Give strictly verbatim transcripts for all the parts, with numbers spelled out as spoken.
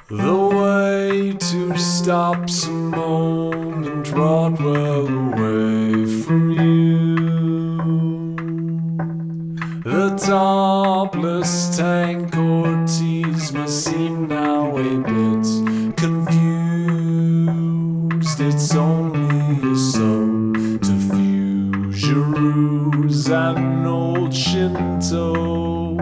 The way to stop's a moment wrought well away from you. The topless tank Ortiz must seem now a bit confused. It's only a soul to fuse your ruse and old Shinto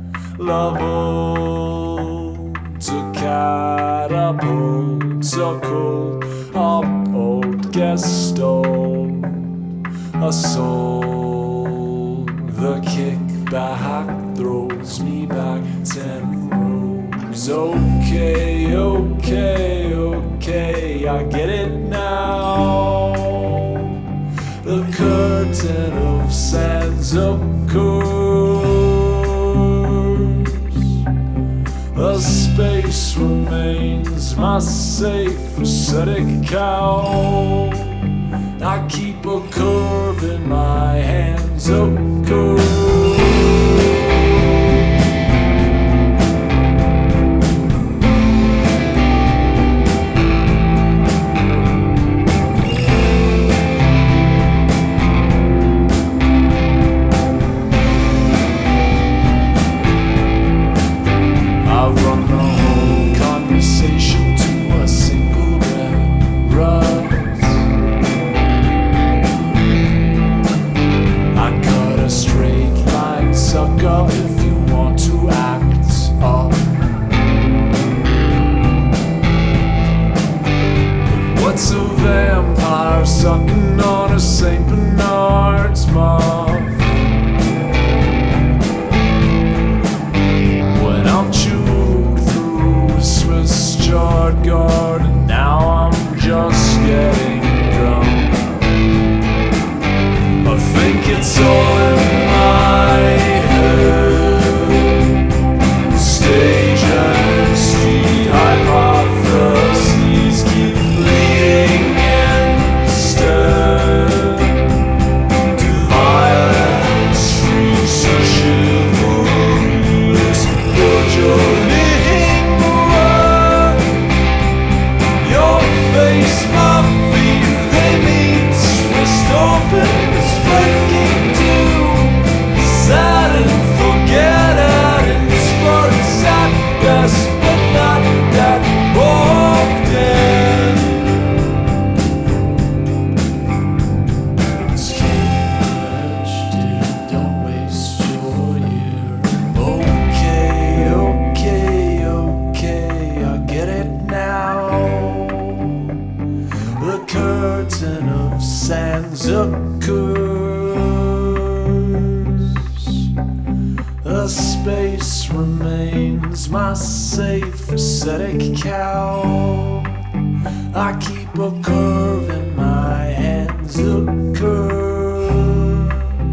level to catapult a cold up old Gaston, a soul. The kickback throws me back ten rows. Okay, okay, okay, I get it now. The curtain of sands occurs. A space remains my safe ascetic cow. I keep a curve in my hands, a curve. I've run the whole conversation to a single rest. I cut a straight line, sucker, if you want to act up. What's a vampire sucking on a Saint Bernard's muff? When I'm chewed through a Swiss chard garden, now I'm just getting drunk. I think it's all in my head. Stage and street hypotheses keep bleeding instead to violent shrieks of chivalrous bourgeoisie work. Your face, my feet, they meet, twist open. Sad and forget it in spurts at best, but not that often. Skinny dude, don't waste your year. Okay, okay, okay, I get it now. The curtain of sands occurs. The space remains my safe ascetic cow. I keep a curve in my hands, a curve.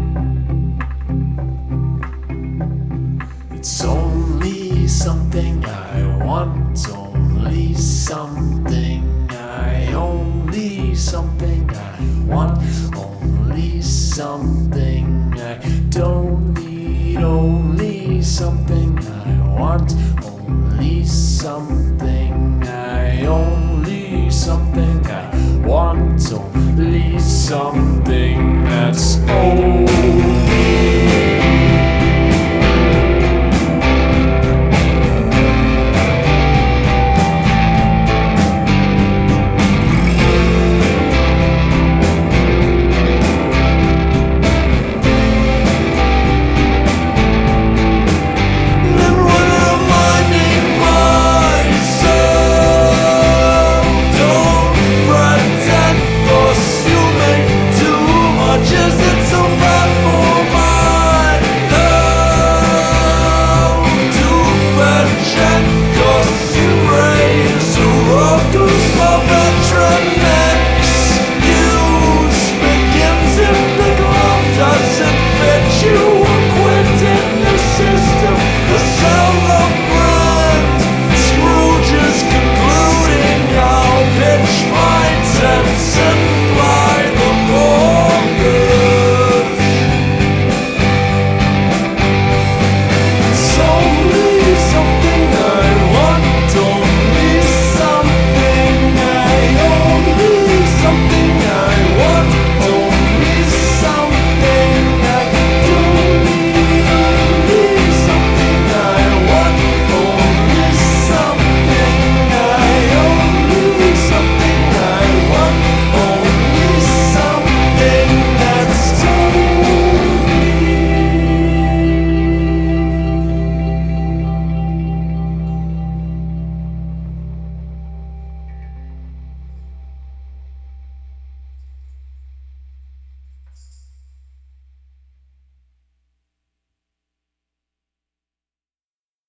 It's only something I want, only something I, only something I want, only something I don't need, only something I want, only something I, only something I want, only something that's old.